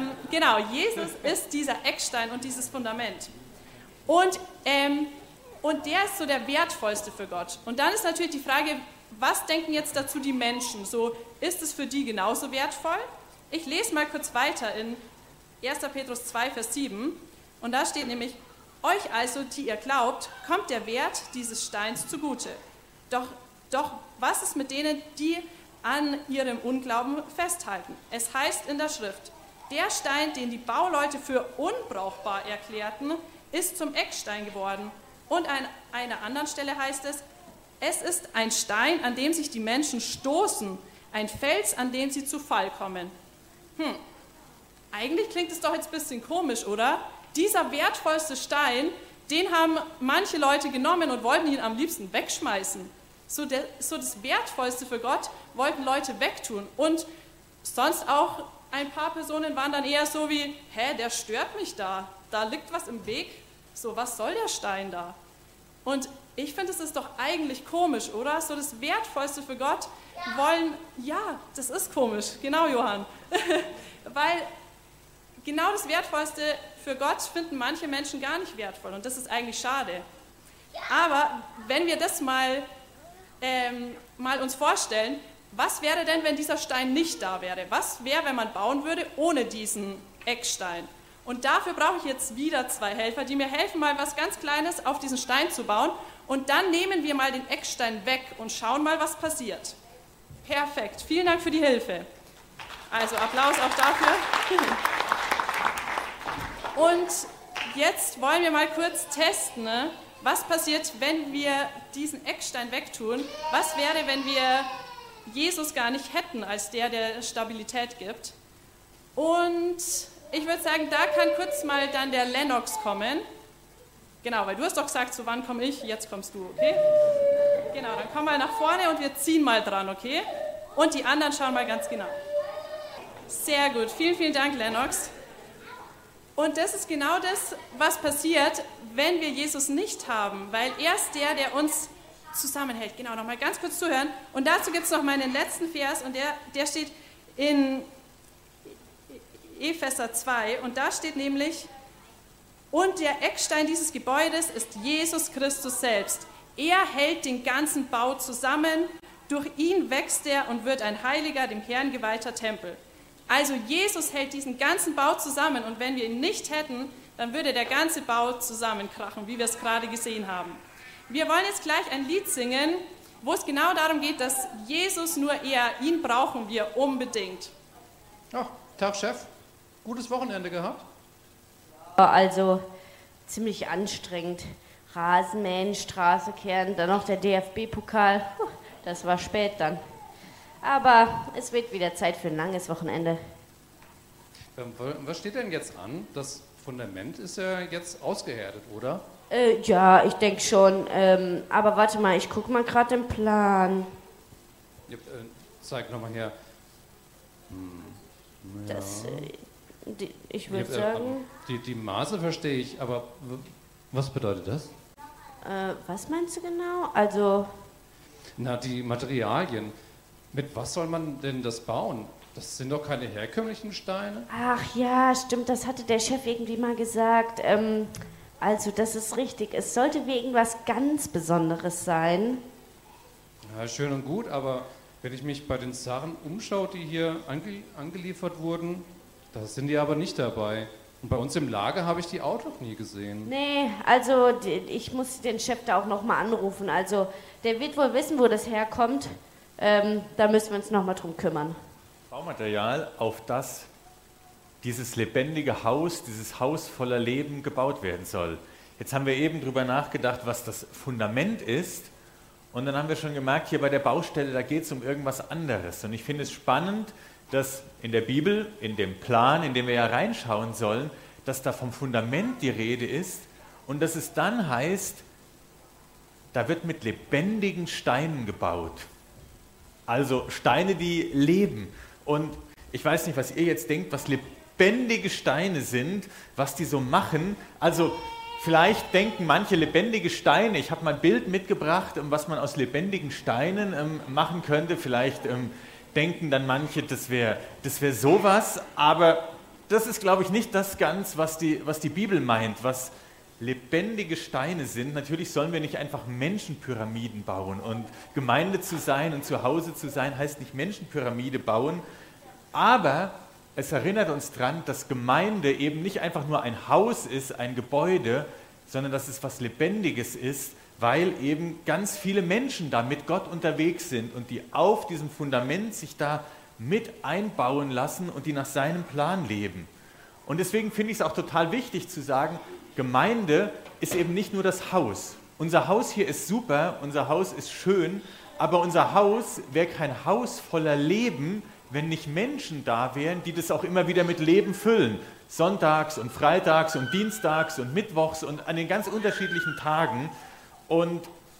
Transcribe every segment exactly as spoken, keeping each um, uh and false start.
ähm, genau, Jesus ist dieser Eckstein und dieses Fundament. Und, ähm, und der ist so der wertvollste für Gott. Und dann ist natürlich die Frage, was denken jetzt dazu die Menschen? So, ist es für die genauso wertvoll? Ich lese mal kurz weiter in erster Petrus zwei, Vers sieben. Und da steht nämlich, euch also, die ihr glaubt, kommt der Wert dieses Steins zugute. Doch, doch was ist mit denen, die an ihrem Unglauben festhalten? Es heißt in der Schrift, der Stein, den die Bauleute für unbrauchbar erklärten, ist zum Eckstein geworden. Und an einer anderen Stelle heißt es, es ist ein Stein, an dem sich die Menschen stoßen, ein Fels, an dem sie zu Fall kommen. Hm, eigentlich klingt es doch jetzt ein bisschen komisch, oder? Dieser wertvollste Stein, den haben manche Leute genommen und wollten ihn am liebsten wegschmeißen. So, der, so das Wertvollste für Gott wollten Leute wegtun. Und sonst auch ein paar Personen waren dann eher so wie, hä, der stört mich da, da liegt was im Weg. So, was soll der Stein da? Und ich finde, es ist doch eigentlich komisch, oder? So das Wertvollste für Gott wollen, ja, das ist komisch, genau, Johann. Weil genau das Wertvollste für Gott finden manche Menschen gar nicht wertvoll und das ist eigentlich schade. Aber wenn wir das mal, ähm, mal uns vorstellen, was wäre denn, wenn dieser Stein nicht da wäre? Was wäre, wenn man bauen würde ohne diesen Eckstein? Und dafür brauche ich jetzt wieder zwei Helfer, die mir helfen, mal was ganz Kleines auf diesen Stein zu bauen. Und dann nehmen wir mal den Eckstein weg und schauen mal, was passiert. Perfekt, vielen Dank für die Hilfe. Also Applaus auch dafür. Und jetzt wollen wir mal kurz testen, ne? Was passiert, wenn wir diesen Eckstein wegtun? Was wäre, wenn wir Jesus gar nicht hätten, als der, der Stabilität gibt? Und ich würde sagen, da kann kurz mal dann der Lennox kommen. Genau, weil du hast doch gesagt, so wann komme ich, jetzt kommst du, okay? Genau, dann komm mal nach vorne und wir ziehen mal dran, okay? Und die anderen schauen mal ganz genau. Sehr gut, vielen, vielen Dank, Lennox. Und das ist genau das, was passiert, wenn wir Jesus nicht haben, weil er ist der, der uns zusammenhält. Genau, nochmal ganz kurz zuhören. Und dazu gibt es noch meinen letzten Vers und der, der steht in Epheser zwei und da steht nämlich, und der Eckstein dieses Gebäudes ist Jesus Christus selbst. Er hält den ganzen Bau zusammen, durch ihn wächst er und wird ein heiliger, dem Herrn geweihter Tempel. Also Jesus hält diesen ganzen Bau zusammen und wenn wir ihn nicht hätten, dann würde der ganze Bau zusammenkrachen, wie wir es gerade gesehen haben. Wir wollen jetzt gleich ein Lied singen, wo es genau darum geht, dass Jesus nur er, ihn brauchen wir unbedingt. Ach, Tag Chef, gutes Wochenende gehabt? Also ziemlich anstrengend. Rasenmähen, Straße kehren, dann noch der D F B-Pokal. Das war spät dann. Aber es wird wieder Zeit für ein langes Wochenende. Was steht denn jetzt an? Das Fundament ist ja jetzt ausgehärtet, oder? Äh, ja, ich denke schon. Ähm, aber warte mal, ich gucke mal gerade den Plan. Ja, äh, zeig nochmal her. Hm, ja. Das, äh, die, ich würde ja, äh, sagen... Die, die Maße verstehe ich, aber was bedeutet das? Äh, was meinst du genau? Also... Na, die Materialien. Mit was soll man denn das bauen? Das sind doch keine herkömmlichen Steine. Ach ja, stimmt, das hatte der Chef irgendwie mal gesagt. Ähm, also, das ist richtig. Es sollte wie irgendwas ganz Besonderes sein. Ja, schön und gut, aber wenn ich mich bei den Sachen umschaue, die hier ange angeliefert wurden, da sind die aber nicht dabei. Und bei uns im Lager habe ich die auch noch nie gesehen. Nee, also ich muss den Chef da auch nochmal anrufen. Also, der wird wohl wissen, wo das herkommt. Ähm, da müssen wir uns nochmal drum kümmern. Baumaterial, auf das dieses lebendige Haus, dieses Haus voller Leben gebaut werden soll. Jetzt haben wir eben drüber nachgedacht, was das Fundament ist. Und dann haben wir schon gemerkt, hier bei der Baustelle, da geht es um irgendwas anderes. Und ich finde es spannend, dass in der Bibel, in dem Plan, in dem wir ja reinschauen sollen, dass da vom Fundament die Rede ist und dass es dann heißt, da wird mit lebendigen Steinen gebaut. Also Steine, die leben. Und ich weiß nicht, was ihr jetzt denkt, was lebendige Steine sind, was die so machen. Also vielleicht denken manche lebendige Steine, ich habe mal ein Bild mitgebracht, was man aus lebendigen Steinen ähm, machen könnte. Vielleicht ähm, denken dann manche, das wäre das wär sowas, aber das ist, glaube ich, nicht das ganz, was die, was die Bibel meint, was lebendige Steine sind. Natürlich sollen wir nicht einfach Menschenpyramiden bauen. Und Gemeinde zu sein und zu Hause zu sein, heißt nicht Menschenpyramide bauen. Aber es erinnert uns daran, dass Gemeinde eben nicht einfach nur ein Haus ist, ein Gebäude, sondern dass es was Lebendiges ist, weil eben ganz viele Menschen da mit Gott unterwegs sind und die auf diesem Fundament sich da mit einbauen lassen und die nach seinem Plan leben. Und deswegen finde ich es auch total wichtig zu sagen, Gemeinde ist eben nicht nur das Haus. Unser Haus hier ist super, unser Haus ist schön, aber unser Haus wäre kein Haus voller Leben, wenn nicht Menschen da wären, die das auch immer wieder mit Leben füllen. Sonntags und freitags und dienstags und mittwochs und an den ganz unterschiedlichen Tagen. Und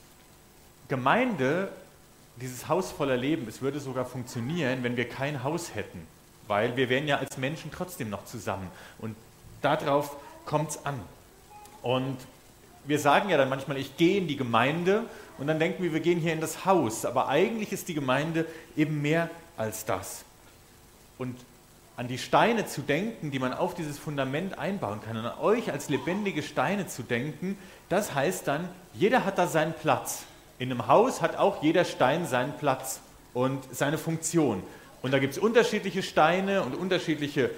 Gemeinde, dieses Haus voller Leben, es würde sogar funktionieren, wenn wir kein Haus hätten, weil wir wären ja als Menschen trotzdem noch zusammen. Und darauf kommt es an. Und wir sagen ja dann manchmal, ich gehe in die Gemeinde und dann denken wir, wir gehen hier in das Haus. Aber eigentlich ist die Gemeinde eben mehr als das. Und an die Steine zu denken, die man auf dieses Fundament einbauen kann, und an euch als lebendige Steine zu denken, das heißt dann, jeder hat da seinen Platz. In einem Haus hat auch jeder Stein seinen Platz und seine Funktion. Und da gibt es unterschiedliche Steine und unterschiedliche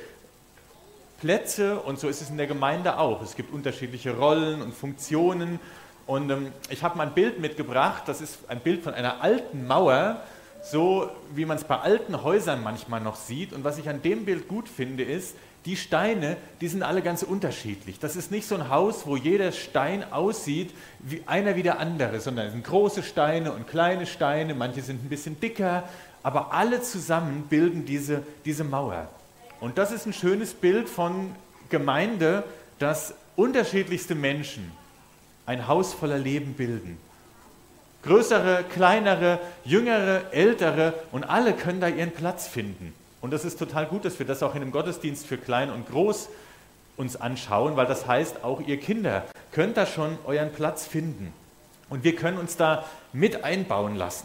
Plätze und so ist es in der Gemeinde auch. Es gibt unterschiedliche Rollen und Funktionen. Und ähm, ich habe mal ein Bild mitgebracht, das ist ein Bild von einer alten Mauer, so wie man es bei alten Häusern manchmal noch sieht. Und was ich an dem Bild gut finde, ist, die Steine, die sind alle ganz unterschiedlich. Das ist nicht so ein Haus, wo jeder Stein aussieht, wie einer wie der andere, sondern es sind große Steine und kleine Steine, manche sind ein bisschen dicker, aber alle zusammen bilden diese, diese Mauer. Und das ist ein schönes Bild von Gemeinde, dass unterschiedlichste Menschen ein Haus voller Leben bilden. Größere, kleinere, jüngere, ältere und alle können da ihren Platz finden. Und das ist total gut, dass wir das auch in dem Gottesdienst für Klein und Groß uns anschauen, weil das heißt, auch ihr Kinder könnt da schon euren Platz finden. Und wir können uns da mit einbauen lassen.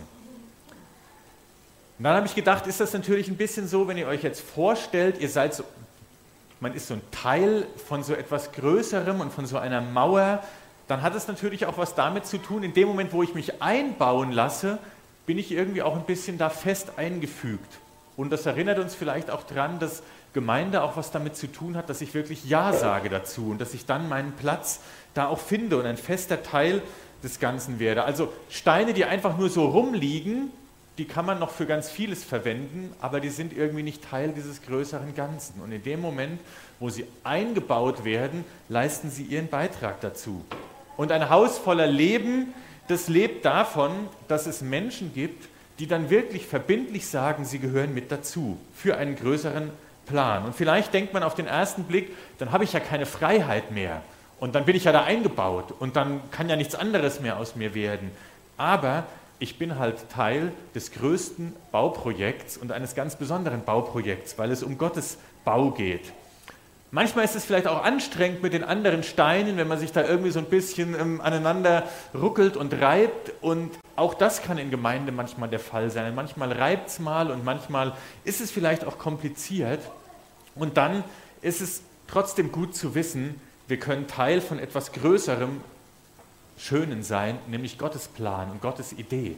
Und dann habe ich gedacht, ist das natürlich ein bisschen so, wenn ihr euch jetzt vorstellt, ihr seid so, man ist so ein Teil von so etwas Größerem und von so einer Mauer, dann hat es natürlich auch was damit zu tun, in dem Moment, wo ich mich einbauen lasse, bin ich irgendwie auch ein bisschen da fest eingefügt. Und das erinnert uns vielleicht auch daran, dass Gemeinde auch was damit zu tun hat, dass ich wirklich Ja sage dazu und dass ich dann meinen Platz da auch finde und ein fester Teil des Ganzen werde. Also Steine, die einfach nur so rumliegen, die kann man noch für ganz vieles verwenden, aber die sind irgendwie nicht Teil dieses größeren Ganzen. Und in dem Moment, wo sie eingebaut werden, leisten sie ihren Beitrag dazu. Und ein Haus voller Leben, das lebt davon, dass es Menschen gibt, die dann wirklich verbindlich sagen, sie gehören mit dazu, für einen größeren Plan. Und vielleicht denkt man auf den ersten Blick, dann habe ich ja keine Freiheit mehr und dann bin ich ja da eingebaut und dann kann ja nichts anderes mehr aus mir werden. Aber ich bin halt Teil des größten Bauprojekts und eines ganz besonderen Bauprojekts, weil es um Gottes Bau geht. Manchmal ist es vielleicht auch anstrengend mit den anderen Steinen, wenn man sich da irgendwie so ein bisschen ähm, aneinander ruckelt und reibt. Und auch das kann in Gemeinde manchmal der Fall sein. Manchmal reibt es mal und manchmal ist es vielleicht auch kompliziert. Und dann ist es trotzdem gut zu wissen, wir können Teil von etwas Größerem, Schönen sein, nämlich Gottes Plan und Gottes Idee.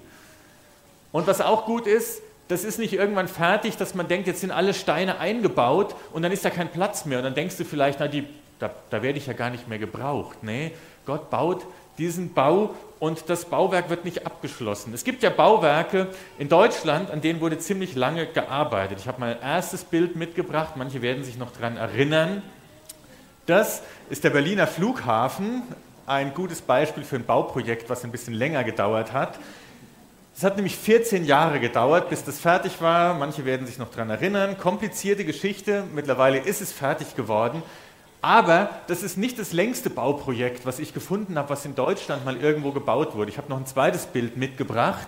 Und was auch gut ist, das ist nicht irgendwann fertig, dass man denkt, jetzt sind alle Steine eingebaut und dann ist da kein Platz mehr. Und dann denkst du vielleicht, na, die, da, da werde ich ja gar nicht mehr gebraucht. Nee, Gott baut diesen Bau und das Bauwerk wird nicht abgeschlossen. Es gibt ja Bauwerke in Deutschland, an denen wurde ziemlich lange gearbeitet. Ich habe mein erstes Bild mitgebracht, manche werden sich noch daran erinnern. Das ist der Berliner Flughafen, ein gutes Beispiel für ein Bauprojekt, was ein bisschen länger gedauert hat. Es hat nämlich vierzehn Jahre gedauert, bis das fertig war. Manche werden sich noch daran erinnern. Komplizierte Geschichte. Mittlerweile ist es fertig geworden. Aber das ist nicht das längste Bauprojekt, was ich gefunden habe, was in Deutschland mal irgendwo gebaut wurde. Ich habe noch ein zweites Bild mitgebracht.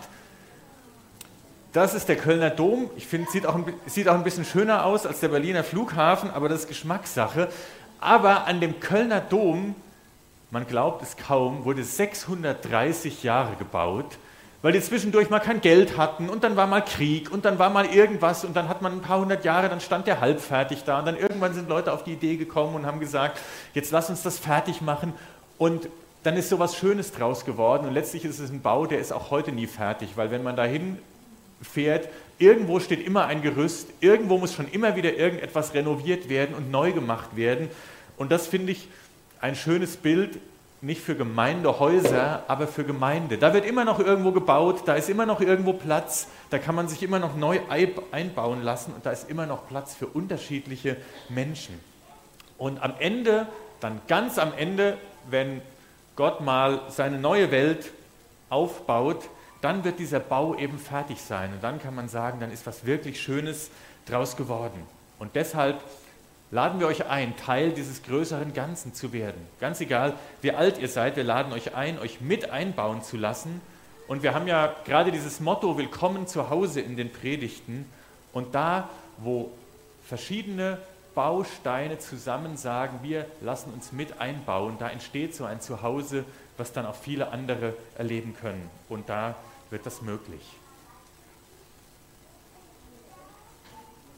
Das ist der Kölner Dom. Ich finde, es sieht auch, ein, sieht auch ein bisschen schöner aus als der Berliner Flughafen, aber das ist Geschmackssache. Aber an dem Kölner Dom, man glaubt es kaum, wurde sechshundertdreißig Jahre gebaut. weil die zwischendurch mal kein Geld hatten und dann war mal Krieg und dann war mal irgendwas und dann hat man ein paar hundert Jahre, dann stand der halb fertig da und dann irgendwann sind Leute auf die Idee gekommen und haben gesagt, jetzt lass uns das fertig machen und dann ist sowas Schönes draus geworden und letztlich ist es ein Bau, der ist auch heute nie fertig, weil wenn man dahin fährt, irgendwo steht immer ein Gerüst, irgendwo muss schon immer wieder irgendetwas renoviert werden und neu gemacht werden und das finde ich ein schönes Bild, nicht für Gemeindehäuser, aber für Gemeinde. Da wird immer noch irgendwo gebaut, da ist immer noch irgendwo Platz, da kann man sich immer noch neu einbauen lassen und da ist immer noch Platz für unterschiedliche Menschen. Und am Ende, dann ganz am Ende, wenn Gott mal seine neue Welt aufbaut, dann wird dieser Bau eben fertig sein und dann kann man sagen, dann ist was wirklich Schönes draus geworden. Und deshalb laden wir euch ein, Teil dieses größeren Ganzen zu werden. Ganz egal, wie alt ihr seid, wir laden euch ein, euch mit einbauen zu lassen. Und wir haben ja gerade dieses Motto, Willkommen zu Hause in den Predigten. Und da, wo verschiedene Bausteine zusammen sagen, wir lassen uns mit einbauen, da entsteht so ein Zuhause, was dann auch viele andere erleben können. Und da wird das möglich.